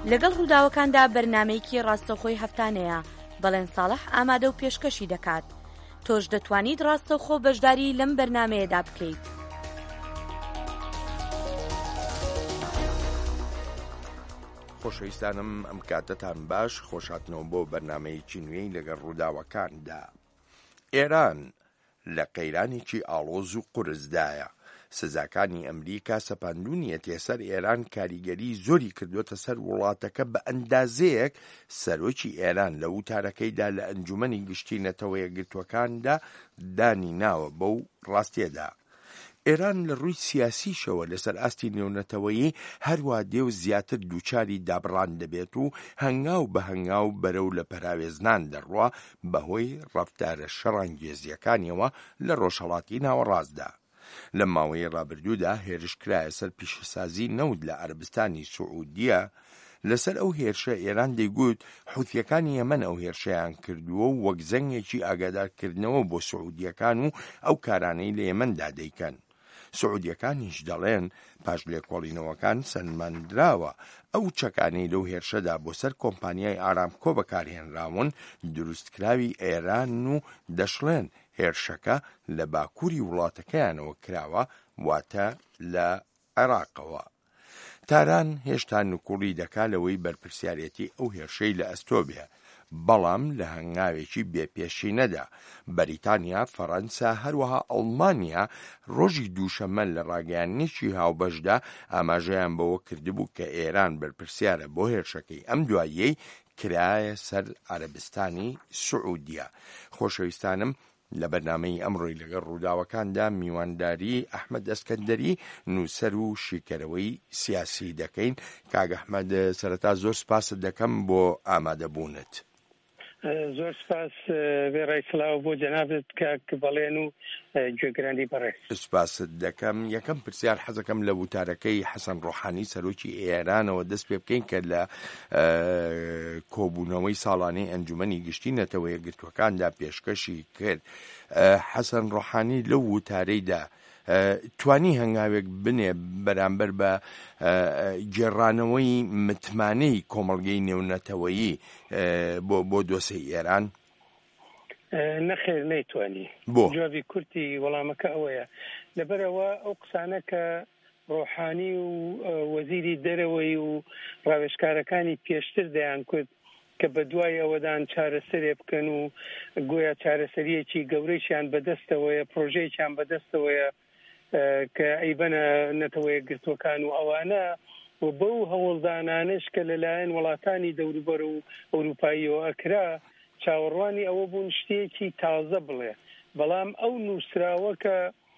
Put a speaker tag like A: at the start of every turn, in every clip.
A: لەگەڵ ڕووداوەکاندا بەرنامەیەکی ڕاستەوخۆی هەفتانەیە، بەڵێن ساڵح ئامادە و پێشکەشی دەکات. تۆش دەتوانیت ڕاستەوخۆ بەشداری لەم بەرنامەیەدا بکەیت.
B: خۆشەویستانم ئەم کاتتان باش، خۆشاتنەوە بۆ بەرنامەیەکی نوێی لەگەڵ ڕووداوەکاندا. ئێران لە قەیرانێکی ئاڵۆز و قورسدایە. سزاکانی ئەمریکا سەپاندونیەتێ سەر ئێران کاریگەری زۆری کردوتە سەر وڵاتەکە بە ئەندازەیەک سەرۆکی ئێران لە وتارەکەیدا لە ئەنجومەنی گشتینەتەوە یەکگرتووەکاندا دانی ناوە بەو ڕاستیەدا. ئێران لە ڕووی سیاسیشەوە لەسەر ئاستی نێونەتەوەیی هەروە دێو زیاتر دووچاری دابڕان دەبێت و هەنگاو بە هەنگاو بەرەو لە پەراوێزنان دەڕوا بەهۆی ڕەفتارە شەڕانگێزیەکانیەوە لە ڕۆژهەڵاتی ناوەڕاستدا. لە ماوەی ڕابردوودا هێرشکرایە سەر پیشەسازی نەود لە عەربستانی سوعودیە. لەسەر ئەو هێرشە ئێران دەیگوت حوتیەکانی یەمەن ئەو هێرشەیان کردووە و وەک زەنگێکی ئاگادارکردنەوە بۆ سوعودیەکان و ئەو کارانەی لە یەمەندا دەیکەن. سوعودیەکانیش دەڵێن پاش لێکۆڵینەوەکان سەنماندراوە ئەو چەکانەی لەو هێرشەدا بۆ سەر کۆمپانیای ئارامکۆ بەکارهێنراون دروستکراوی ئێران و دەشڵێن هێرشەکە لە باکووری وڵاتەکەیانەوە کراوە، واتە لە عێراقەوە. تاران هێشتا نوکوڵی دەکا لەوەی بەرپرسیارەتی ئەو هێرشەی لە ئەستۆ بێ، بەڵام لە هەنگاوێکی بێپێشینەدا بەریتانیا، فەڕەنسا هەروەها ئەڵمانیا ڕۆژی دووشەممە لە ڕاگەیانێکی هاوبەشدا ئاماژەیان بەوە کردبوو کە ئێران بەرپرسیارە بۆ هێرشەکەی ئەم دواییەی کرایە سەر عەربستانی سوعودیە. خۆشەویستانم، لە بەرنامەی ئەمڕۆی لەگەڵ ڕووداوەکاندا میوانداری ئەحمەد ئەسکەندەری نووسەر و شیکەرەوەی سیاسی دەکەین. کاک ئەحمەد، سەرەتا زۆر سپاست دەکەم بۆ ئامادەبوونت.
C: زۆر سپاس بێڕای سڵاو بۆ جەنابت کاک بەڵێن و گوێگرانی بەڕێز.
B: سپاست دەکەم. یەکەم پرسیار حەزەکەم لە وتارەکەی حەسەن ڕۆحانی سەرۆکی ئێرانەوە دەست پێ بکەین کە لە کۆبوونەوەی ساڵانەی ئەنجومەنی گشتینەتەوە یەکگرتووەکاندا پێشکەشی کرد. حەسەن ڕۆحانی لەو وتارەیدا توانی هەنگاوێک بنێ بەرامبەر بە گێڕانەوەی متمانەی کۆمەڵگەی نێونەتەوەیی بۆ دۆسەی ئێران؟
C: نەخێر نەیتوانی. جوابی کورتی وەڵامەکە ئەوەیە، لەبەرەوە ئەو قسانە کە ڕۆحانی و وەزیری دەرەوەی و ڕاوێژکارەکانی پێشتر دەیان کرد کە بە دوای ئەوەدان چارەسەرێ بکەن و گویا چارەسەریەکی گەورەیشیان بەدەستەوەیە، پرۆژەیەکیان بەدەستەوەیە کە ئەیبەنە نەتەوەیە گرتوەکان و ئەوانە و بەو هەوڵدانانش کە لەلایەن وڵاتانی دەوروبەر و ئەوروپاییەوە ئەکرا چاوەڕوانی ئەوە بوون شتێکی تازە بڵێ. بەڵام ئەو نووسراوە کە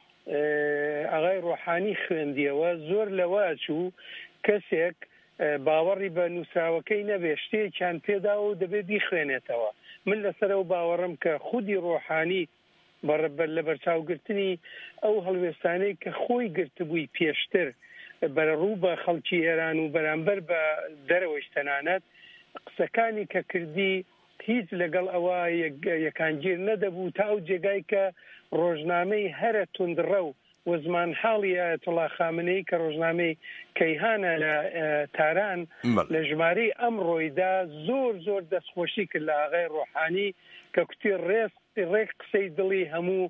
C: ئاغای ڕۆحانی خوێندیەوە زۆر لەوا چوو کەسێک باوەڕی بە نووسراوەکەی نەبێ شتێکیان پێداوە و دەبێت بیخوێنێتەوە. من لەسەرەوە باوەڕم کە خودی ڕۆحانی لە بەرچاوگرتنی ئەو هەڵوێستانەی کە خۆی گرتبووی پێشتر بەرەڕوو بە خەڵکی ئێران و بەرامبەر بە دەرەوەی تەنانەت قسەکانی کە کردی هیچ لەگەڵ ئەوە یەکانگیر نەدەبوو تا ئەو جێگای کە ڕۆژنامەی هەرە توندڕە و وەزمان حاڵی ئایەتوڵا خامنەی کە ڕۆژنامەی کەیهانە لە تاران لە ژمارەی ئەمڕۆیدا زۆر دەستخۆشی کرد لە ئاغای ڕۆحانی کە کوتی ڕێک قسەی دڵی هەموو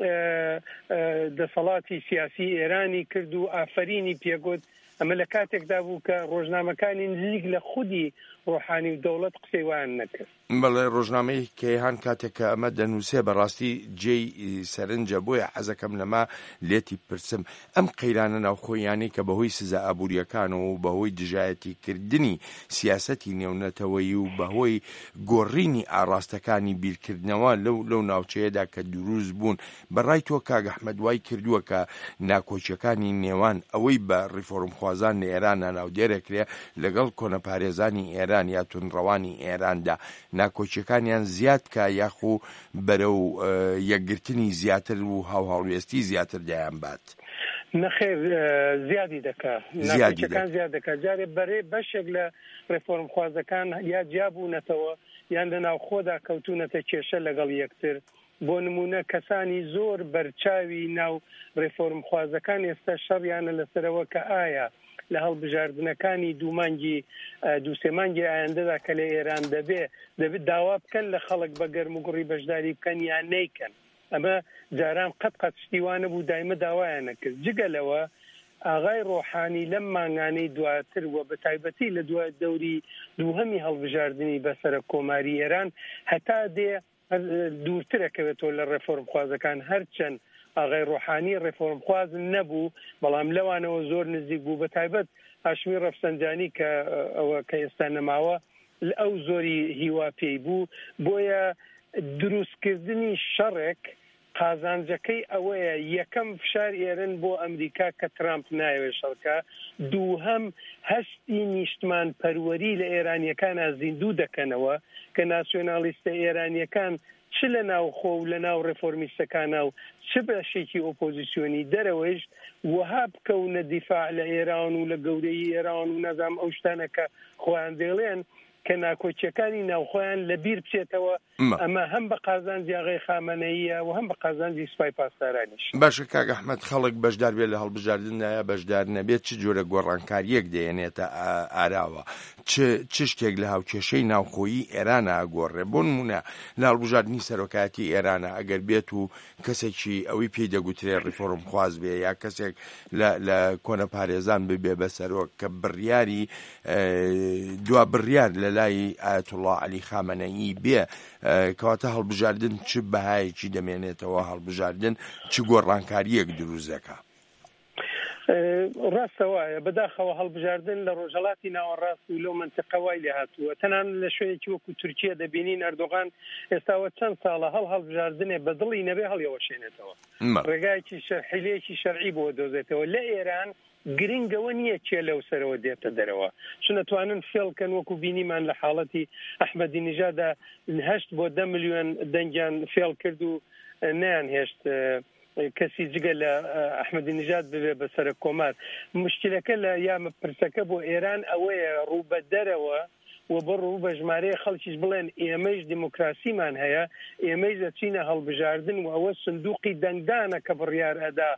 C: دەسەڵاتی سیاسی ئێرانی کرد و ئافرینی پێگوت. ئەمە لە کاتێکدا بوو کە ڕۆژنامەکانی نزیک لە خودی ڕۆحانی و دەوڵەت قسەی وان نەکرد.
B: بەڵێ ڕۆژنامەی کەیهان کاتێک کە ئەمە دەنووسێ بەڕاستی جێی سەرنجە، بۆیە حەزەکەم لەما لێتی پرسم ئەم قەیرانە ناوخۆیانەی کە بەهۆی سزا ئابوووریەکانەوە و بەهۆی دژایەتی کردنی سیاسەتی نێونەتەوەیی و بەهۆی گۆڕینی ئاڕاستەکانی بیرکردنەوە لەو ناوچەیەدا کە دروست بوون، بەڕای تۆ کاک ئەحمەد وای کردووە کە ناکۆچیەکانی نێوان ئەوەی بە ڕیفۆرمخوازان لە ئێرانە ناودێرەکرێ لەگەڵ کۆنەپارێزانی ئێران یا تونڕەوانی ئێراندا ناکۆچیەکانیان زیاد کە یاخو بەرەو یەکگرتنی زیاتر و هاوهاڵوێستی زیاتر دەیان بات.
C: نەخێر زیادی دەکات، ناکۆچیەکان زیاد دەکات. جارێ بەرێ بەشێک لە ڕێفۆرمخوازەکان یا جیابوونەتەوە یان لە ناوخۆدا کەوتونەتە کێشە لەگەڵ یەکتر. بۆ نمونە کەسانی زۆر بەرچاوی ناو ڕێفۆرمخوازەکان ئێستا شەڕیانە لەسەرەوە کە ئایا لە هەڵبژاردنەکانی دوو سێ مانگی ئایندەدا کە لە ئێران دەبێت داوا بکەن لە خەڵک بە گەرم و گوڕی بەشداری بکەن یان نەیکەن. ئەمە جاران قەت شتیوانە بوو دایمە داوایان نەکرد. جگەلەوە ئاغای ڕۆحانی لەم مانگانەی دواتر وە بە تایبەتی لە دوای دەوری دووهەمی هەڵبژاردننی بەسەرە کۆماری ئێران هەتا دێ دوورترەکەوێتەوە لە ڕێفۆرمخوازەکان هەرچەند ئاغای ڕۆحانی ڕێفۆرمخواز نەبوو بەڵام لەوانەوە زۆر نزیک بوو بە تایبەت هاشمی ڕەفسەنجانی کە ئەوە کە ئێستا نەماوە ئەو زۆری هیوا پێی بوو. بۆیە دروستکردنی شەڕێک قازانجەکەی ئەوەیە یەکەم فشار ئێرن بۆ ئەمریکا کە ترامپ نایوێ شەڕکە، دووهەم هەستی نیشتمان پەروەری لە ئێرانیەکان زیندوو دەکەنەوە کە ناسیۆنالیستە ئێرانیەکان چ لە ناوخۆ و لە ناو ڕێفۆرمیستەکانە و چ بەشێکی ئۆپۆزیسیۆنی دەرەوەیش وەها بکەونە دیفاع لە ئێران و لە گەورەی ئێران و نەزام ئەو شتانە کە خۆیان دەڵێن کە ناکۆچیەکانی ناوخۆیان لەبیر بچێتەوە. ئەمە هەم بە قازانجی ئاغای خامنەییە و هەم بە قازانجی سوپای پاسدارانیش.
B: باشە کاک ئەحمەد، خەڵک بەشدار بێت لە هەڵبژاردندا بەشدار نەبێت چ جۆرە گۆڕانکاریەک دێنێتە ئاراوە، چ شتێک لە هاوکێشەی ناوخۆیی ئێرانە ئاگۆڕێ. بۆ نمونە لە هەڵبژاردننی سەرۆکایەتی ئێرانە ئەگەر بێت و کەسێکی ئەوەی پێی دەگوترێ ڕیفۆرم خواز بێ یا کەسێک لە کۆنە پارێزان ببێ بەسەرۆک کە بڕیاری دوا بڕیار لە لای ئایەتوڵڵا عەلی خامنەیی بێ کەواتە هەڵبژاردن چ بەهایەکی دەمێنێتەوە، هەڵبژاردن چ گۆڕانکاریەک دروست دەکات.
C: ڕاستەوایە بەداخەوە هەڵبژاردن لە ڕۆژهەڵاتی ناوەڕاست و لەو منتیقەوای لێ هاتووە. تەنان لە شوێنێکی وەکو تورکیە دەبینین ئەردۆغان ئێستاوە چەند ساڵە هەڵبژاردنێ بەدڵی نەبێ هەڵیەوەشێنێتەوە، ڕێگایکی حیلەیەکی شەرعی بۆ دۆزێتەوە. لە ئێران گرنگەوە نییە چێ لەو سەرەوە دێتە دەرەوە، چون نەتوانن فێڵکەن وەکو بینیمان لە حاڵەتی ئەحمەدی نیژادا 8 بۆ 10 ملیۆن دەنگیان فێڵ کرد و نەیان هێشت کەسی جگە لە ئەحمەدی نیژاد ببێ بەسەرە کۆمار. مشکلەکە لە یامە پرسەکە بۆ ئێران ئەوەیە ڕوو بە دەرەوە و بڕوو بە ژمارەیە خەڵکیش بڵێن ئێمەش دیموکراسیمان هەیە، ئێمەش دەچینە هەڵبژاردن و ئەوە سندوقی دەنگدانە کە بڕیار ئەدا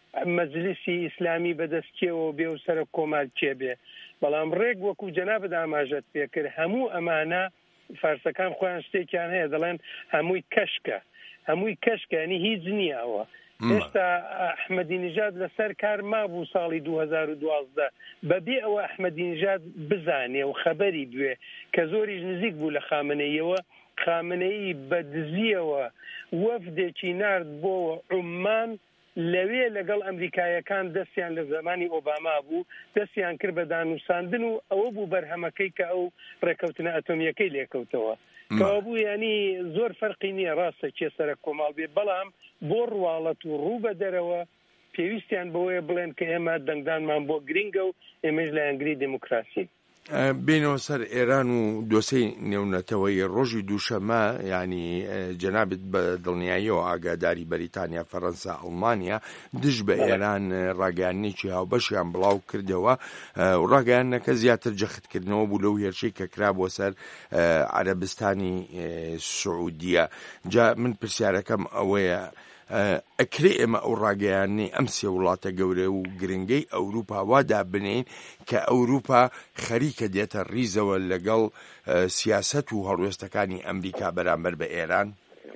C: مەجلیسی ئیسلامی بەدەستکێەوە بێ و سەرە کۆمار چێبێ. بەڵام ڕێک وەکو جەنابەت ئاماژەت پێکرد هەموو ئەمانە فارسەکان خۆیان شتێکیان هەیە دەڵێن هەمووی کەشکە، هەمووی کەشکانی هیچ نییەوە. ئێستا ئەحمەدی نیژاد لەسەر کار مابوو ساڵی 2012 بەبێ ئەوە ئەحمەدی نیژاد بزانێ و خەبەری بوێ کە زۆریش نزیک بوو لە خامنەییەوە. خامنەیی بەدزیەوە وەفدێکی نارد بۆ عومان لەوێ لەگەڵ ئەمریکایەکان دەستیان لە زمانی ئۆباما بوو دەستیان کرد بە دانووساندن و ئەوە بوو بەرهەمەکەی کە ئەو ڕێکەوتنە ئەتۆمیەکەی لێکەوتەوە کەوا بوو. ینی زۆر فەرقی نییە ڕاستە چێ سەرە کۆماڵ بێ، بەڵام بۆ ڕواڵەت و ڕوو بە دەرەوە پێویستیان بەوەیە بڵێن کە ئێمە دەنگدانمان بۆ گرنگە و ئێمەش لە ئەنگری دموکراسی.
B: بینەوە سەر ئێران و دۆسەی نێونەتەوەی ڕۆژی دووشەمە، ینی جەنابێت بە دڵنیاییەوە ئاگاداری بەریتانیا، فەڕەنسا، ئەڵمانیا دژ بە ئێران ڕاگەیانێکی هاوبەشیان بڵاو کردەوە و ڕاگەیانەکە زیاتر جەختکردنەوە بوو لەو هێرشەی کە کرا بۆ سەر عەرەبستانی سعودیە. جا من پرسیارەکەم ئەوەیە ئەکرێ ئێمە ئەو ڕاگەیانەی ئەم سێ وڵاتە گەورە و گرنگەی ئەوروپا وادا بنین کە ئەوروپا خەریکە دێتە ڕیزەوە لەگەڵ سیاسەت و هەڵوێستەکانی ئەمریکا بەرامبەر بە ئێران؟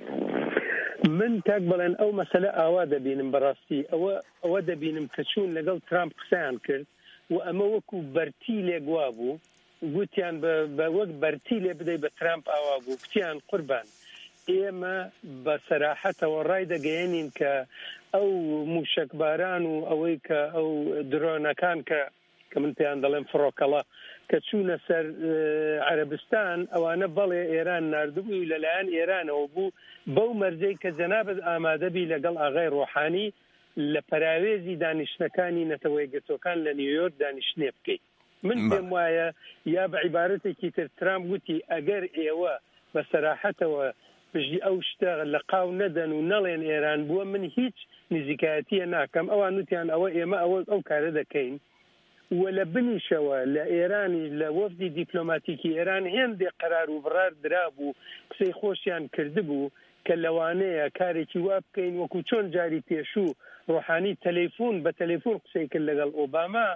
C: من تاک بەڵێن ئەو مەسەلە ئاوا دەبینم، بەڕاستی ئەوە دەبینم کە چوون لەگەڵ ترامپ قسەیان کرد و ئەمە وەکو بەرتی لێگوا بوو، گوتیان بە وەک بەرتی لێ بدەی بە ترامپ ئاوا بوو، کتیان قوربان ئێمە بە سەراحەتەوە ڕای دەگەیەنین کە ئەو موشکباران و ئەوەی کە ئەو درۆنەکان کە من پێیان دەڵێم فڕۆکەڵە کە چوونە سەر عەرەبستان ئەوانە بەڵێ ئێران ناردبووی لەلایەن ئێرانەوە بوو بەو مەرجەی کە جەنابەت ئامادەبی لەگەڵ ئاغای ڕۆحانی لە پەراوێزی دانیشتەکانی نەتەوەی گرتوەکان لە نیویۆرک دانیشتنێ بکەیت. من پێم وایە یا بە عیبارەتێکی تر ترامپ گوتی ئەگەر ئێوە بە سەراحەتەوە بژی ئەو شتە لە قاو نەدەن و نەڵێن ئێران بووە من هیچ نزیکایەتیە ناکەم. ئەوان وتیان ئەوە ئێمە ئەو کارە دەکەین و لە بنیشەوە لە ئێرانی لە وەفدی دیپلۆماتیکی ئێران هێندێک قەرار و بڕار درابوو قسەی خۆشیان کردبوو کە لەوانەیە کارێکی وا بکەین وەکو چۆن جاری پێشوو ڕۆحانی بە تەلەیفۆن قسەی کرد لەگەڵ ئۆباما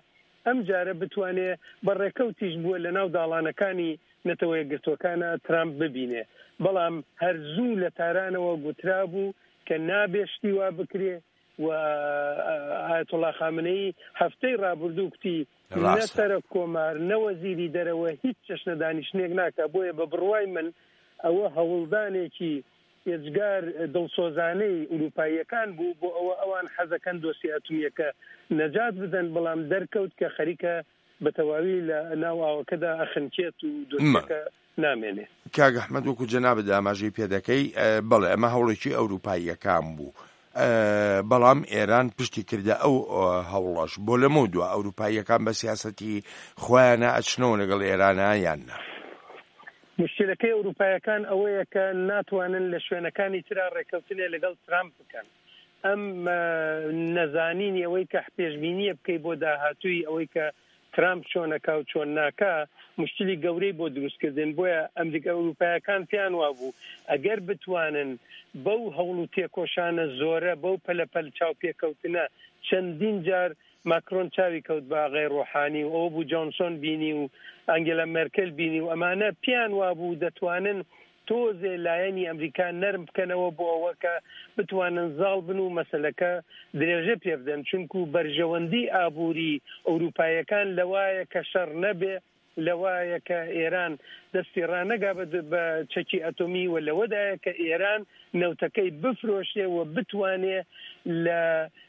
C: ئەم جارە بتوانێت بەڕێکەوتیش بووە لە ناو داڵانەکانی نەتەوە یەکگرتوەکانە ترامپ ببینێ. بەڵام هەرزوو لە تارانەوە گوترا بوو کە نابێشتی وا بکرێ و ئایەتوڵا خامنەیی هەفتەی ڕابردوو کتی نە سەرۆک کۆمار نە وەزیری دەرەوە هیچ چەشنە دانیشتنێک ناکە. بۆیە بە بڕوای من ئەوە هەوڵدانێکی ئێجگار دڵسۆزانەی ئوروپاییەکان بوو بۆ ئەوە ئەوان حەزەکەن دۆسی ئەتۆمیەکە نەجات بدەن، بەڵام دەرکەوت کە خەریکە بە تەواوی لە ناو ئاوەکەدا ئەخنچێت و دۆسیەکە نامێنێ.
B: کاک ئەحمەد وەکو جەنابەت ئاماژەی پێ دەکەی، بەڵێ ئەمە هەوڵێکی ئەوروپاییەکان بوو، بەڵام ئێران پشتی کردە ئەو هەوڵەش بۆ لەمە دووە ئەوروپاییەکان بە سیاسەتی خۆیانە ئەچنەوە لەگەڵ ئێرانە یاننا.
C: مشکلەکەی ئەوروپایەکان ئەوەیە کە ناتوانن لە شوێنەکانی ترا ڕێکەوتنێ لەگەڵ ترامپ بکەن. ئەم نەزانین ئەوەی کە پێشبینیە بکەی بۆ داهاتووی ئەوەی کە ترامپ چۆنەکە و چۆن ناکە مشکلی گەورەی بۆ دروستکردن. بۆیە ئەمریکا ئەوروپایەکان پێیان وابوو ئەگەر بتوانن بەو هەوڵ و تێکۆشانە زۆرە بەو پەلەپەل چاوپێکەوتنە چەندین جار ماکرۆن چاوی کەوت بە ئاغای ڕۆحانی و ئەوە بوو جۆنسۆن بینی و ئەنگێلا مێرکل بینی و ئەمانە پیان وابوو دەتوانن تۆزێ لایەنی ئەمریکا نەرم بکەنەوە بۆ ئەوە کە بتوانن زاڵ بن و مەسەلەکە درێژە پێ بدەن، چونکو بەرژەوەندی ئابووری ئەوروپایەکان لەوایە کە شەڕ نەبێ، لەوایە کە ئێران دەستی ڕانەگا بە چەکی ئەتۆمی و لەوەدایە کە ئێران نەوتەکەی بفرۆشێ و بتوانێ لە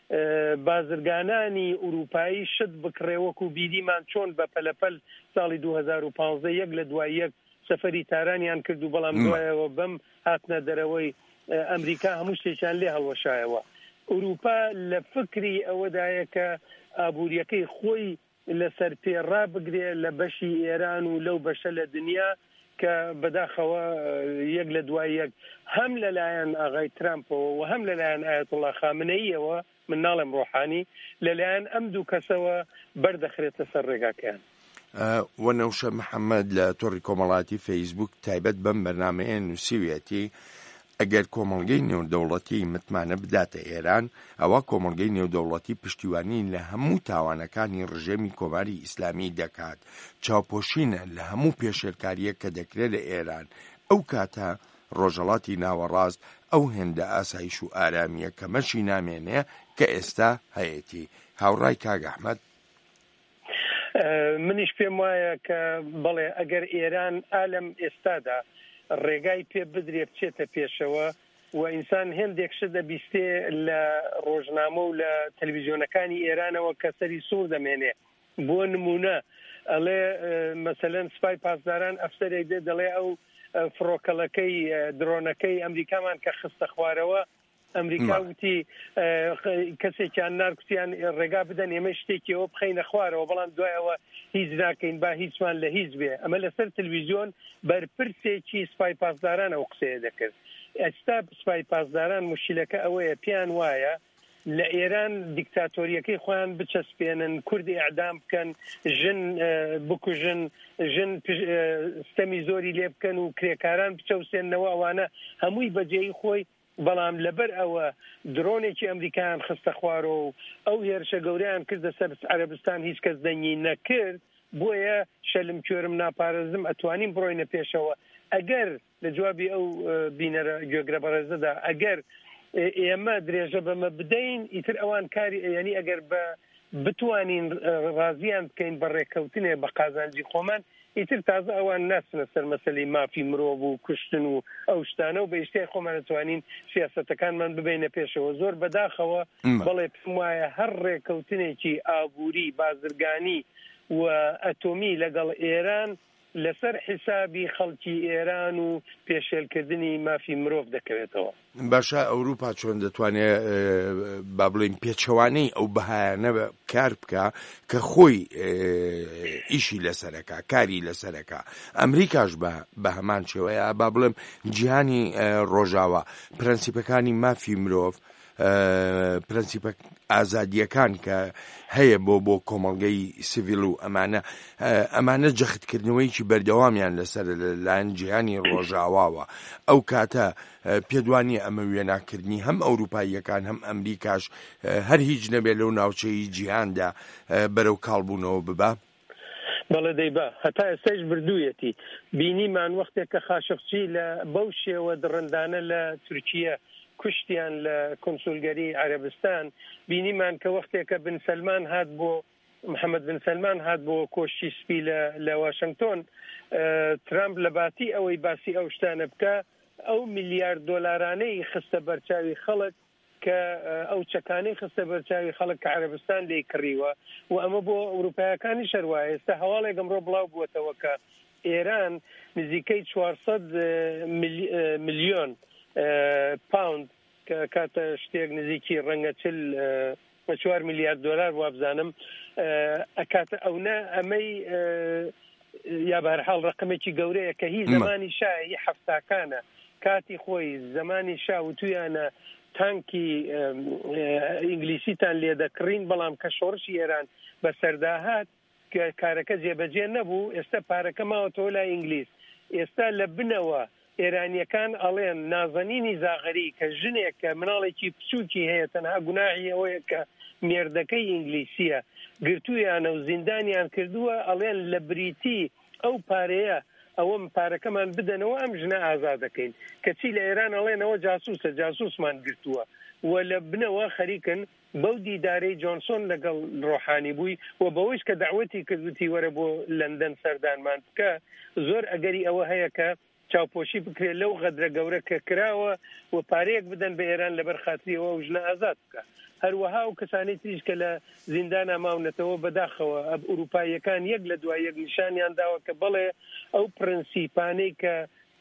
C: بازرگانانی ئوروپایی شت بکڕێ وەکو بیریمان چۆن بە پەلەپەل ساڵی 2015 یەک لە دوای یەک سەفەری تارانیان کرد و بەڵام دوایەوە بەم هاتنە دەرەوەی ئەمریکا هەموو شتێکیان لێ هەڵوەشایەوە. ئوروپا لە فکری ئەوەدایە کە ئابووریەکەی خۆی لەسەر پێڕا بگرێ لە بەشی ئێران و لەو بەشە لە دنیا کە بەداخەوە یەک لە دوای یەک هەم لەلایەن ئاغای ترامپەوە و هەم لەلایەن ئایەتوڵا خامنەییەوە من ناڵێم ڕۆحانی لەلایەن ئەم دوو کەسەوە بەردەخرێتە سەر ڕێگاکەیان.
B: وەنەوشە محەممەد لە تۆڕی کۆمەڵاتی فەیسبوک تایبەت بەم بەرنامەیە نووسیوێتی ئەگەر کۆمەڵگەی نێودەوڵەتی متمانە بداتە ئێران، ئەوە کۆمەڵگەی نێودەوڵەتی پشتیوانی لە هەموو تاوانەکانی ڕژێمی کۆماری ئیسلامی دەکات، چاوپۆشینە لە هەموو پێشێرکاریە کە دەکرێت لە ئێران. ئەو کاتە ڕۆژەڵاتی ناوەڕاست ئەو هێندە ئاسایش و ئارامیە کە مەشی نامێنێ کە ئێستا هەیەی. هاوڕای کاک ئەحمەد،
C: منیش پێم وایە کە بڵێ ئەگەر ئێران ئالەم ئێستادا ڕێگای پێ بدرێ بچێتە پێشەوە و ئینسان هێندێک شت دەبیستێ لە ڕۆژنامە و لە تەلەڤیزیۆنەکانی ئێرانەوە کە سەری سوور دەمێنێ. بۆ نمونە ئەڵێ مەسەلەن سوپای پاسداران ئەفسەرێک دێ دەڵێ ئەو فڕۆکەڵەکەی درۆنەکەی ئەمریکامان کە خستە خوارەوە ئەمریکا وتی کەسێکیان نارکوتیان ڕێگا بدەن ئێمە شتێکیەوە بخەینە خوارەوە، بەڵام دوایەوە هیچ ناکەین با هیچمان لە هیچ بێ. ئەمە لەسەر تەلەڤیزیۆن بەرپرسێکی سوپای پاسداران ئەو قسەیە دەکرد. ئێستا سوپای پاسداران مشکلەکە ئەوەیە پیان وایە لە ئێران دیکتاتۆریەکەی خۆیان بچەسپێنن، کوردی ئەعدام بکەن، ژن بکوژن، ژن ستەمی زۆری لێ بکەن و کرێکاران بچەوسێنەوە، ئەوانە هەمووی بەجێی خۆی. بەڵام لەبەر ئەوە درۆنێکی ئەمریکایان خستە خوارەوە و ئەو هێرشە گەورەیان کردە سەر عەرەبستان هیچ کەس دەنگی نەکرد. بۆیە شەلم کوێرم ناپارێزم ئەتوانین بڕۆینە پێشەوە. ئەگەر لە جوابی ئەو بینەرە گوێگرە بەڕێزەدا ئەگەر ئێمە درێژە بەمە بدەین ئیتر ئەوان کاری یعنی ئەگەر بتوانین ڕازیان بکەین بە ڕێکەوتنێ بە قازانجی خۆمان ئیتر تازە ئەوان ناسنە سەر مەسەلەی مافی مرۆڤ و کوشتن و ئەو شتانە و بە ئیشتیای خۆمان دەتوانین سیاسەتەکانمان ببینە پێشەوە. زۆر بەداخەوە بەڵێ پێم وایە هەر ڕێکەوتنێکی ئابووری بازرگانی و ئەتۆمی لەگەڵ ئێران لەسەر حسابی خەڵکی ئێران و پێشێلکردنی مافی مرۆڤ دەکەوێتەوە.
B: باشە ئەوروپا چۆن دەتوانێت با بڵێن پێچەوانەی ئەو بەهایانە کار بکە کە خۆی ئیشی لەسەرەکە، کاری لەسەرەکە. ئەمریکاش بە هەمان شێوەیە با بڵێم جیهانی ڕۆژاوە پرەنسیپەکانی مافی مرۆڤ پرەنسیپە ئازادیەکان کە هەیە بۆ کۆمەڵگەی سیڤیل و ئەمانە جەختکردنەوەیکی بەردەوامیان لەسەر لەلایەن جیهانی ڕۆژاواوە. ئەو کاتە پێدوانی ئەمە وێناکردنی هەم ئەوروپاییەکان هەم ئەمریکاش هەر هیچ نەبێت لەو ناوچەی جیهاندا بەرەو کاڵبوونەوە ببا.
C: بەڵێ دەیبا هەتا ئێستاش بردوویەتی بینیمان وەختێک کە خاشقچی لە بەو شێوە دڕندانە لە تورکیە کوشتیان لە کۆنسولگەری عەرەبستان بینیمان کە وەختێکە بن سەلمان هات بۆ محەممەد بن سەلمان هات بۆ کۆشتی سپی لە واشنگتۆن ترامپ لە باتی ئەوەی باسی ئەو شتانە بکە ئەو ملیارد دۆلارانەی خستە بەرچاوی خەڵک کە ئەو چەکانەی خستە بەرچاوی خەڵک کە عەرەبستان لێ کڕیوە و ئەمە بۆ ئەوروپایەکانی شەروایە. ئێستا هەواڵێک ئەمڕۆ بڵاو بووەتەوە کە ئێران نزیکەی 400 ملیۆن پاوند کە کاتە شتێک نزیکی ڕەنگە 4 میلیارد دلار وابزانم ئەکاتە ئەونا ئەمەی یا بەرحاڵ ڕقمێکی گەورەیە کە هی زمانی شایی حەفتاکانە کاتی خۆی زمانی شا و تویانە تانکی ئینگلیسیتان لێ دەکڕین بەڵام کە شۆڕشی ئێران بەسەرداهات کە کارەکە جێبەجێ نەبوو ئێستا پارەکە ماوەتەوە لای ئینگلیس. ئێستا لە بنەوە ئێرانیەکان ئەڵێن نازەنینی زاغەری کە ژنێک کە مناڵێکی پچووکی هەیە تەنها گوناحی ئەوەیە کە مێردەکەی ئینگلیسیە گرتوویانە و زیندانیان کردووە ئەڵێن لە بریتی ئەو پارەیە ئەوەم پارەکەمان بدەنەوە ئەم ژنە ئازاد دەکەین کەچی لە ئێران ئەڵێنەوە جاسووسە جاسووسمان گرتووە و لە بنەوە خەریکن بەو دیدارەی جۆنسۆن لەگەڵ ڕۆحانی بووی و بەوەیش کە داوەتی کردوتی وەرە بۆ لەندەن سەردانمان بکە زۆر ئەگەری ئەوە هەیە کە چاوپۆشی بکرێت لەو غەدرە گەورە کە کراوە و پارەیەک بدەن بە ئێران لەبەر خاتریەوە و ژنە ئازاد بکە. هەروەها و کەسانی تریش کە لە زیندانە ماونەتەوە بەداخەوە ئەوروپاییەکان یەک لە دوای یەک نیشانیان داوە کە بەڵێ ئەو پرەنسیپانەی کە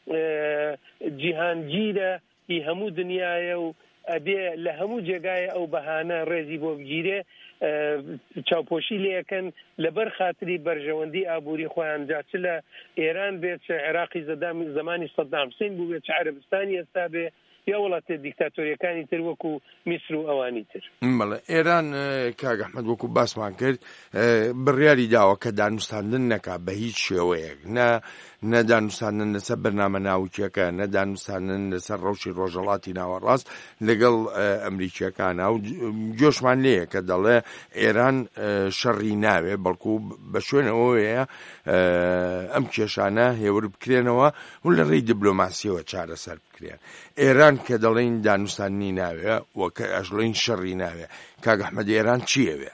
C: جیهانگیرە هی هەموو دنیاە و ئەبێ لە هەموو جێگایە ئەو بەهانە ڕێزی بۆ بگیرێ چاوپۆشی لەکەن لەبەر خاتری بەرژەوەندی ئابووری خۆیان جا چ لە ئێران بێت چ عێراقی زمانی سەدام حوسێن بوو بێت چ عەرەبستانی ئێستا بێ یا وڵاتە دیکتاتۆریەکانی تر وەکو میسر و ئەوانی تر.
B: بەڵێ ئێران کاک ئەحمەد وەکو باسمان کرد بڕیاری داوە کە دانوستاندن نەکا بە هیچ شێوەیەک نە دانوستاندن لەسەر بەرنامە ناوچیەکە نە دانوستاندن لەسەر ڕەوشی ڕۆژهەڵاتی ناوەڕاست لەگەڵ ئەمریکیەکانە و جۆشمان لێیە کە دەڵێ ئێران شەڕی ناوێ بەڵکو بە شوێنەوەیە ئەم کێشانە هێور بکرێنەوە و لە ڕێی دیبلۆماسیەوە چارەسەر بکرێن. ئێران کە دەڵێن دانوستانی ناوێ وەکە ئەژڵین شەڕی ناوێ کاک ئەحمەد ئێران چیەوێ؟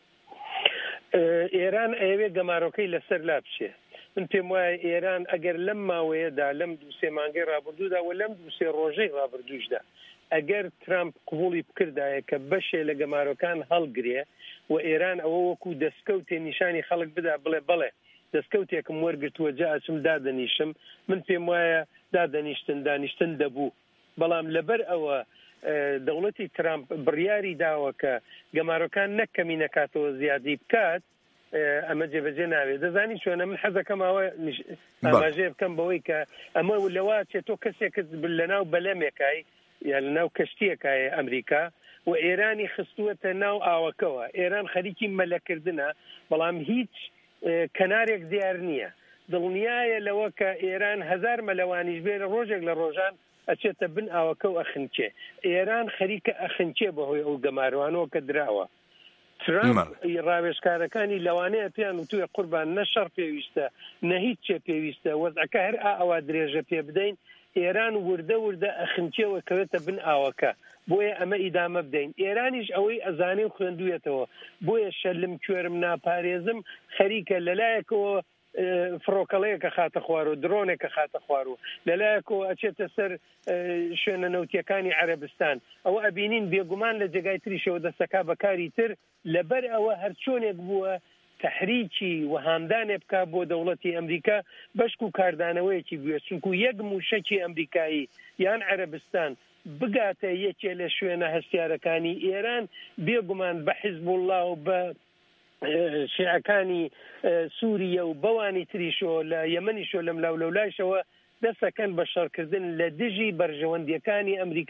C: ئێران ئەوێ گەمارۆکەی لەسەر لا بچێ. من پێم وایە ئێران ئەگەر لەم ماوەیەدا لەم دووسێ مانگەی ڕابردوودا و لەم دووسێ ڕۆژەی ڕابردووشدا ئەگەر ترامپ قبوڵی بکردایە کە بەشێ لە گەمارۆکان هەڵگرێ و ئێران ئەوە وەکو دەستکەوتێ نیشانی خەڵک بدا بڵێ دەستکەوتێکم وەرگرتووە جا ئەچم دادەنیشم من پێم وایە دانیشتن دەبوو. بەڵام لەبەر ئەوە دەوڵەتی ترامپ بڕیاری داوە کە گەمارۆکان نەکەمی نەکاتەوە زیادی بکات ئەمە جێبەجێ ناوێت. دەزانی چۆنە من حەزەکەمەوە ئاماژێ بکەم بەوەی کە ئەمە لەوە چێت تۆ کەسێکت لەناو بەلەمێکای یا لەناو کەشتیەکایە ئەمریکا و ئێرانی خستووەتە ناو ئاوەکەوە. ئێران خەریکی مەلەکردنە بەڵام هیچ کەنارێک دیار نییە. دڵنیایە لەوە کە ئێران 1000 مەلەوانیش بێ لە ڕۆژێک لە ڕۆژان ئەچێتە بن ئاوەکە و ئەخنچێ. ئێران خەریکە ئەخنچێ بەهۆی ئەو گەماروانەوە کە دراوە. ترامپ ڕاوێژکارەکانی لەوانەیە پێیان وتووە قوربان نە شەڕ پێویستە نە هیچ چێ پێویستە وەزعەکە هەر ئەوە درێژە پێ بدەین ئێران وردە ئەخنچێەوە کەوێتە بن ئاوەکە بۆیە ئەمە ئیدامە بدەین. ئێرانیش ئەوەی ئەزانێ و خوێندوێتەوە بۆیە شەلم کوێرم ناپارێزم خەریکە لەلایەکەوە فڕۆکەڵەیەکە خاتە خوار و درۆنێکە خاتە خوار و لەلایەکەوە ئەچێتە سەر شوێنە نەوتیەکانی عەرەبستان ئەوە ئەبینین بێگومان لە جێگای تریشەوە دەستەکا بەکاری تر لەبەر ئەوە هەر چۆنێک بووە تەحریکی وهاندانێ بکات بۆ دەوڵەتی ئەمریکا بەشک و کاردانەوەیەکی بوێ چونکو یەک موشەکی ئەمریکایی یان عەرەبستان بگاتە یەکێ لە شوێنە هەستیارەکانی ئێران بێگومان بە حیزب الله و بە شیعەکانی سووریە و بەوانی تریشۆ لە یەمەنیشۆ لەم لاولەولایشەوە دەسەکەن بە شەڕکردن لە دژی بەرژەوەندیەکانی ئەمریکا و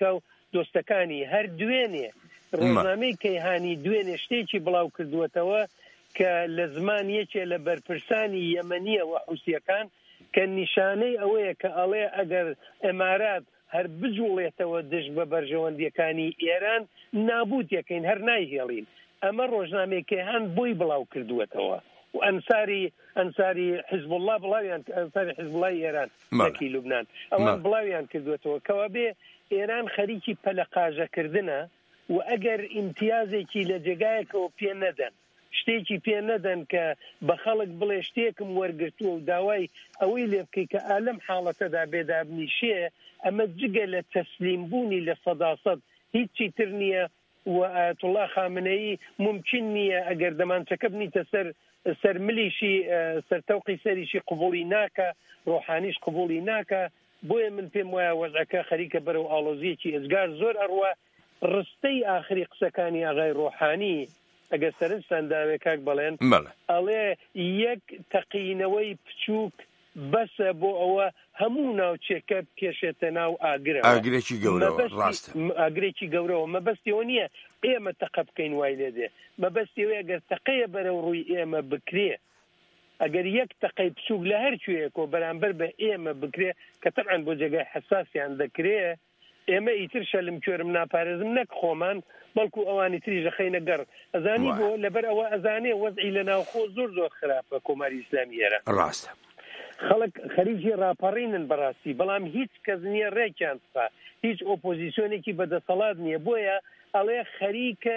C: دۆستەکانی هەر دوێنێ ڕۆژنامەی کەیهانی دوێنێ شتێکی بڵاو کردووەتەوە کە لە زمان یەکێ لە بەرپرسانی یەمەنیە و حوسیەکان کە نیشانەی ئەوەیە کە ئەڵێ ئەگەر ئەمارات هەر بجوڵێتەوە دژ بە بەرژەوەندیەکانی ئێران نابوت یەکەین هەر نایهێڵین. ئەمە ڕۆژنامەی کەیهان بۆی بڵاو کردووەتەوە و ئەنساری حیزب الله بڵاویان ئەنساری حیزب الله ئێران وەکی لوبنان ئەوان بڵاویان کردوێتەوە کەوا بێ ئێران خەریکی پەلەقاژەکردنە و ئەگەر ئیمتیازێکی لە جێگایەکەوە پێ نەدەن شتێکی پێ نەدەن کە بە خەڵک بڵێ شتێکم وەرگرتووە و داوای ئەوەی لێ بکەی کە ئالەم حاڵەتەدا بێدابنیشێ ئەمە جگە لە تەسلیمبوونی لە سەداسەد هیچی تر نییە و ئایەتوڵڵا خامنەیی ممکن نییە ئەگەر دەمانچەکە بنیتە سەر ملیشی سەرتەوقی سەریشی قبوڵی ناکە ڕۆحانیش قبوڵی ناکە. بۆیە من پێم وایە وەزعەکە خەریکە بەرەو ئاڵۆزیەکی ئەزگار زۆر ئەڕوا ڕستەی ئاخری قسەکانی ئاغای ڕۆحانی ئەگەر سەرنجتان داوێ کاک بەڵێن ئەڵێ یەک تەقینەوەی بچووک بەسە بۆ ئەوە هەموو ناوچێکە کێشێتە ناو ئاگرەوە
B: ئاگرێکی گەورەوە ڕاستە
C: ئاگرێکی گەورەوە مەبەستیەوە نییە ئێمە تەقە بکەین وای لێ دێ مەبەستیەوە ئەگەر تەقەیە بەرەو ڕووی ئێمە بکرێ ئەگەر یەک تەقەی بچووک لە هەر کوێیەکەوە بەرامبەر بە ئێمە بکرێ کە تەبعەن بۆ جێگای حەساسیان دەکرێ ئێمە ئیتر شەلم کوێرم ناپارێزم نەک خۆمان بەڵکو ئەوانی تریژە خەینە گەڕ ئەزانی بۆ لەبەر ئەوە ئەزانێ وەزعی لە ناوخۆ زۆر خراپە کۆماری ئیسلامی ئێرە
B: ڕاستە
C: خەڵک خەریکی ڕاپەڕینن بەڕاستی بەڵام هیچ کەس نییە ڕێکیان بخا هیچ ئۆپۆزیسیۆنێکی بەدەسەڵات نییە بۆیە ئەڵێ خەریکە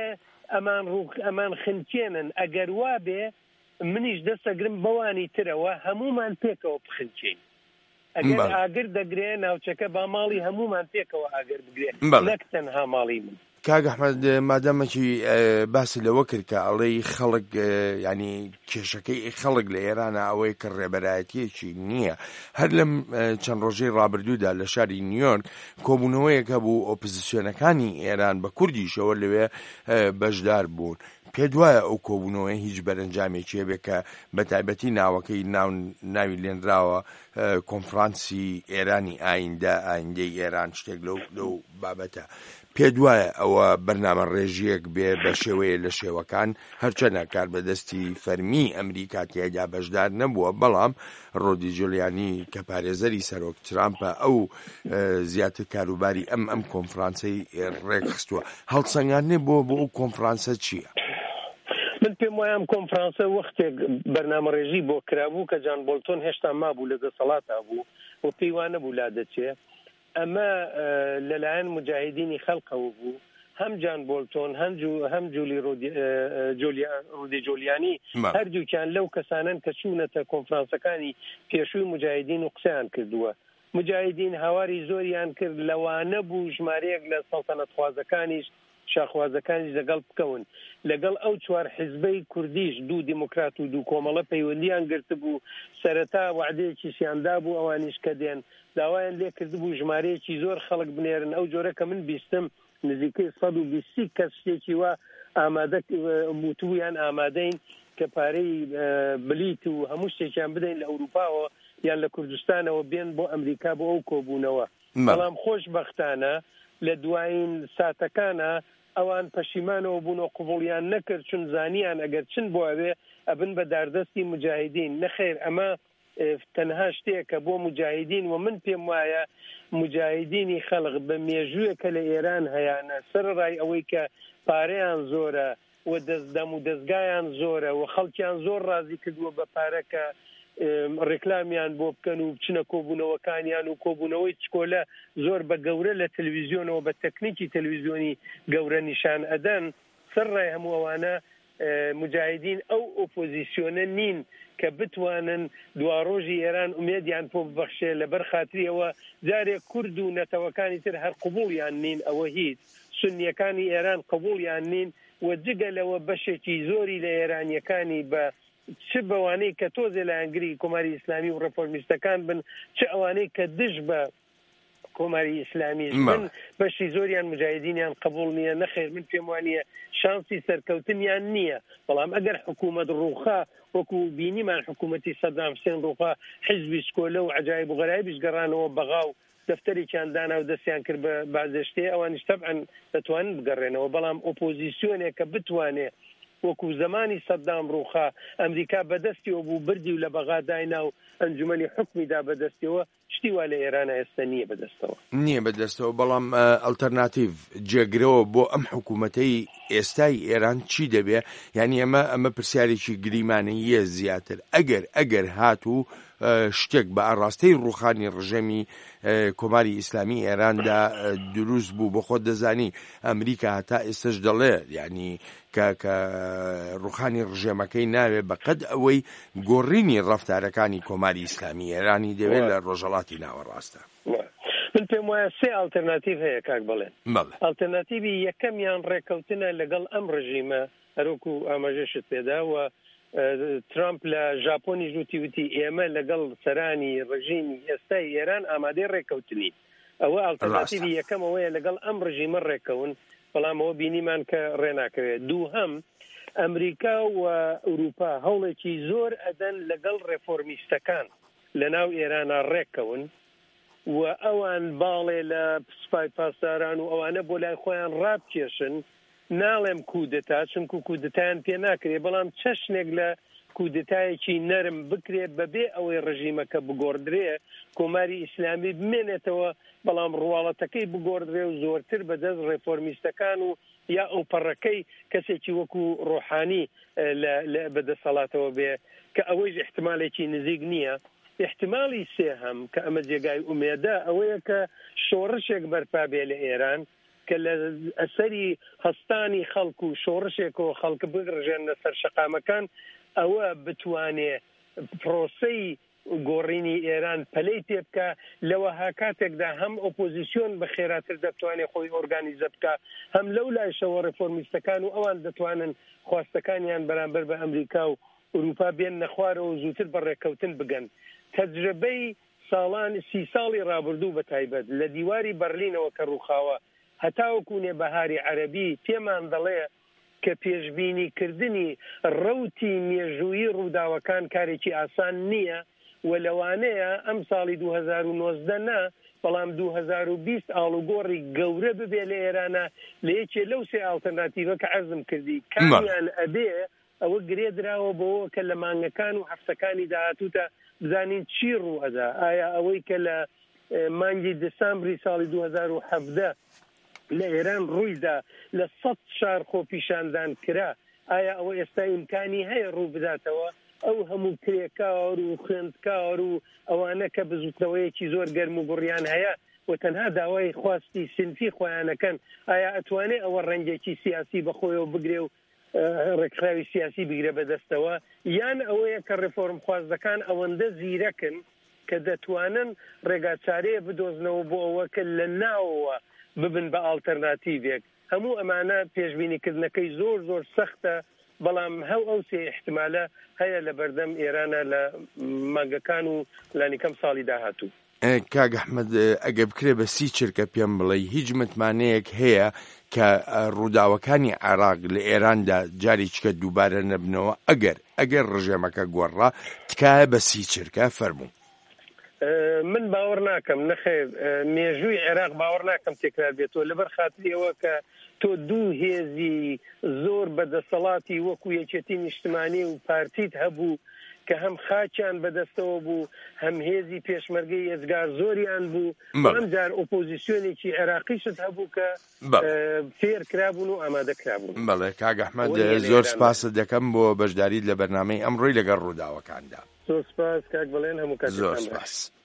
C: ئەمان خنچێنن ئەگەر وا بێ منیش دەستەگرم بەوانی ترەوە هەمومان پێکەوە بخنچین ئەگەر ئاگر دەگرێ ناوچەکە با ماڵی هەمومان پێکەوە ئاگر بگرێ نەک تەنها ماڵی من.
B: کاک ئەحمەد مادەمەکی باسی لەوە کرد کە ئەڵەی خەڵک ینی کێشەکەی خەڵک لە ئێرانە ئەوەی کە ڕێبەرایەتیەکی نییە. هەر لەم چەند ڕۆژەی ڕابردوودا لە شاری نیویۆرک کۆبوونەوەیەکە بوو ئۆپۆزیسیۆنەکانی ئێران بە کوردیشەوە لەوێ بەشدار بوون. پێ دوایە ئەو کۆبوونەوەی هیچ بەرەنجامێکی هەبێ کە بە تایبەتی ناوەکەی ناوی لێنراوە کۆنفرانسی ئێرانی ئایندەی ئێران شتێک لەو بابەتە. پێ دوایە ئەوە بەرنامە ڕێژیەک بێ بە شێوەیە لە شێوەکان هەرچەنە کاربەدەستی فەرمی ئەمریکا تێدا بەشدار نەبووە بەڵام ڕۆدی جولیانی کە پارێزەری سەرۆک ترامپە ئەو زیاتر کاروباری ئەم کۆنفرانسەی ڕێکخستووە. هەڵسەنگاندنێ بۆ ئەو کۆنفرانسە چییە؟
C: من پێم وایە ئەم کۆنفرانسە وەختێک بەرنامە ڕێژی بۆ کرابوو کە جان بۆلتۆن هێشتا مابوو لە دەسەڵاتە بوو و پێی وانە بوو لا دەچێ ئەمە لەلایەن مجاهدینی خەڵقەوە بوو هەم جان بۆلتۆن هەم جولی ڕودی جۆلیانی هەردووکیان لەو کەسانن کە چوونەتە کۆنفرانسەکانی پێشووی مجاهدین و قسەیان کردووە. مجاهدین هاواری زۆریان کرد لەوانە بوو ژمارەیەک لە سەڵتەنەت خوازەکانیش شاخوازەکانیش لەگەڵ بکەون لەگەڵ ئەو چوار حیزبەی کوردیش دوو دیموکرات و دوو کۆمەڵە پەیوەندیان گرتبوو سەرەتا وعدەیەکی سیاندا بوو ئەوانیش کە دێن داوایان لێ کردبوو ژمارەیەکی زۆر خەڵک بنێرن ئەو جۆرە کە من بیستم نزیکەی 120 کەس شتێکی وا ئامادە موتویان ئامادەین کە پارەی بلیت و هەموو شتێکیان بدەین لە ئەوروپاوە یان لە کوردستانەوە بێن بۆ ئەمریکا بۆ ئەو کۆبوونەوە. بەڵام خۆشبەختانە لە دوایین ساتەکانە ئەوان پەشیمانەوە بوون و قبوڵیان نەکرد چون زانیان ئەگەر چن بۆ ئەوێ ئەبن بە داردەستی مجاهدین. نەخێر ئەمە تەنها شتێکە بۆ مجاهدین و من پێم وایە مجاهدینی خەڵق بە مێژوویەکە لە ئێران هەیانە سەرڕای ئەوەی کە پارەیان زۆرە و دەستدەم و دەستگایان زۆرە و خەڵکیان زۆر ڕازی کردووە بە پارەکە ڕێکلامیان بۆ بکەن و بچنە کۆبوونەوەکانیان و کۆبوونەوەی چکۆلە زۆر بە گەورە لە تەلەڤیزیۆنەوە بە تەکنیکی تەلەڤیزیۆنی گەورە نیشان ئەدەن. سەرڕای هەموو ئەوانە مجاهدین ئەو ئۆپۆزیسیۆنە نین کە بتوانن دواڕۆژی ئێران ئومێدیان بۆ ببەخشێ لەبەر خاتریەوە جارێک کورد و نەتەوەکانی تر هەر قبوڵیان نین ئەوە هیچ سنیەکانی ئێران قبوڵیان نین و جگە لەوە بەشێکی زۆری لە ئێرانیەکانی بە چ بەوانەی کە تۆزێ لە ئەنگری کۆماری ئیسلامی و ڕەفۆرمیستەکان بن چ ئەوانەی کە دژ بە کۆماری ئیسلامی من بەشی زۆریان مجاهدینیان قبول نییە. نەخێر من پێم وانییە شانسی سەرکەوتنیان نییە بەڵام ئەگەر حکوومەت ڕووخا وەکو بینیمان حکوومەتی سەدام حوسێن ڕووخا حیزبی سکۆلە و عەجایب و غەرایبیش گەڕانەوە بەغاو دەفتەرێکیان دانا و دەستیان کرد بە بازشتێ ئەوانش تەبعەن دەتوانن بگەڕێنەوە بەڵام ئۆپۆزیسیۆنێک کە بتوانێ وەکو زمانی سەدام ڕووخا ئەمریکا بەدەستیەوە بوو بردی و لە بەغاداینا و ئەنجومەنی حکمیدا بەدەستیەوە شتی وا لە ئێرانە ئێستا نییە بەدەستەوە
B: بەڵام ئەلتەرناتیڤ جێگرەوە بۆ ئەم حکوومەتەی ئێستای ئێران چی دەبێ؟ یعنی ئەمە پرسیارێکی گریمانەیە زیاتر ئەگەر هاتوو شتێک بە ئاڕاستەی ڕوخانی ڕژەمی کۆماری ئیسلامی ئێراندا دروست بوو بۆ خۆت دەزانی ئەمریکا هەتا ئێستش دەڵێ یعنی کە ڕوخانی ڕژێمەکەی ناوێ بەقەد ئەوەی گۆڕینی ڕەفتارەکانی کۆماری ئیسلامی ئێرانی دەوێت لە ڕۆژهەڵاتی ناوەڕاستە.
C: من پێم وایە سێ ئالتەرناتیڤ هەیە کاک بڵێن. ئالتەرناتیڤی یەکەمیان ڕێکەوتنە لەگەڵ ئەم ڕژیمە هەروەکو ئاماژەشت پێدا و ترامپ لە ژاپۆنی ژووتی ئێمە لەگەڵ سەرانی ڕژیمی ئێستای ئێران ئامادەی ڕێکەوتنی ئەوە ئالتەرناتیڤی یەکەم ئەوەیە لەگەڵ ئەم ڕژیمە ڕێکەون بەڵام ئەوە بینیمان کە ڕێناکەوێت. دووهەم ئەمریکا و ئەوروپا هەوڵێکی زۆر ئەدەن لەگەڵ ڕێفۆرمیستەکان لە ناو ئێرانە ڕێکەون و ئەوان باڵێ لە سوپای پاسداران و ئەوانە بۆ لای خۆیان ڕابکێشن ناڵێم کودتا چونکو کودتایان پێ ناکرێ بەڵام چەشنێک لە کودتایەکی نەرم بکرێ بەبێ ئەوەی ڕژیمەکە بگۆڕدرێ کۆماری ئیسلامی بمێنێتەوە بەڵام ڕواڵەتەکەی بگۆڕدرێ و زۆرتر بەدەست ڕێفۆرمیستەکان و یا ئەو پەڕەکەی کەسێکی وەکو ڕۆحانی بەدەسەڵاتەوە بێ کە ئەوەیش احتمالێکی نزیک نییە. احتمالی سێهەم کە ئەمە جێگای ئومێدە ئەوەیە کە شۆڕشێک بەرپا بێ لە ئێران کە لە ئەسەری هەستانی خەڵک و شۆڕشێکەوە خەڵک بگڕژێن لەسەر شەقامەکان ئەوە بتوانێ پرۆسەی گۆڕینی ئێران پەلەی تێ بکە لەوە ها کاتێکدا هەم ئۆپۆزیسیۆن بە خێراتر دەتوانێت خۆی ئۆرگانیزە بکە هەم لەو لایشەوە ڕێفۆرمیستەکان و ئەوان دەتوانن خواستەکانیان بەرامبەر بە ئەمریکا و ئوروپا بێن نەخوارەوە زووتر بە ڕێکەوتن بگەن. تەجربەی ساڵان 30 ساڵی ڕابردوو بە تایبەت لە دیواری بەرلینەوە کە ڕووخاوە هەتاوەکو نێبەهاری عەرەبی پێمان دەڵێ کە پێشبینیکردنی ڕەوتی مێژوویی ڕووداوەکان کارێکی ئاسان نییە و لەوانەیە ئەم ساڵی 2019 نا بەڵام 2020 ئاڵوگۆڕی گەورە ببێ لە ئێرانە لە یەکێ لەو سێ ئالتەرناتیڤە کە عەرزم کردی کامیان ئەبێ ئەوە گرێ دراوە بەوە کە لە مانگەکان و هەفتەکانی داهاتووتە بزانین چی ڕوو ئەدا ئایا ئەوەی کە لە مانگی دەسامبری ساڵی 2017 لە ئێران ڕوویدا لە 100 شار خۆپیشاندان کرا ئایا ئەوە ئێستا ئیمکانی هەیە ڕوو بداتەوە ئەو هەموو کرێکار و خوێندکار و ئەوانە کە بزوتنەوەیەکی زۆر گەرم و بڕیان هەیە و تەنها داوای خواستی سنفی خۆیانەکەن ئایا ئەتوانێت ئەوە ڕەنگێکی سیاسی بەخۆیەوە بگرێ و ڕێکخراوی سیاسی بگرێ بەدەستەوە یان ئەوەیە کە ڕێفۆرم خوازدەکان ئەوەندە زیرەکن کە دەتوانن ڕێگاچارەیە بدۆزنەوە بۆ ئەوە کە لە ناوەوە ببن بە ئالتەرناتیڤێک هەموو ئەمانە پێشبینیکردنەکەی زۆر زۆر سەختە بەڵام ئەو سێ احتمالە هەیە لە بەردەم ئێرانە لە مانگەکان و لانیکەم ساڵی داهاتوو.
B: کاک ئەحمەد ئەگە بکرێ بە سی چرکە پێم بڵێ هیچ متمانەیەک هەیە کە ڕووداوەکانی عێراق لە ئێراندا جارێکیکە دووبارە نەبنەوە ئەگەر ڕژێمەکە گۆڕا تکایە بە سی چرکە فەرموو.
C: من باوەڕ ناکەم نەخێر مێژووی عێراق باوەڕ ناکەم تێکرار بێتەوە لەبەر خاتریەوە کە تۆ دوو هێزی زۆر بەدەسەڵاتی وەکو یەکێتی نیشتمانی و پارتیت هەبوو کە هەم خاچیان بەدەستەوە بوو هەم هێزی پێشمەرگەی ئێزگار زۆریان بوو ئەم جار ئۆپۆزیسیۆنێکی عێراقیشت هەبوو کە فێر کرابوون و ئامادە کرابوون.
B: بەڵێ کاک ئەحمەد زۆر سپاست دەکەم بۆ بەشداریت لە بەرنامەی ئەمڕۆی لەگەڵ ڕووداوەکاندا.
C: زۆر سپاس کاک بڵێن هەموو کات.
B: زۆر سپاس.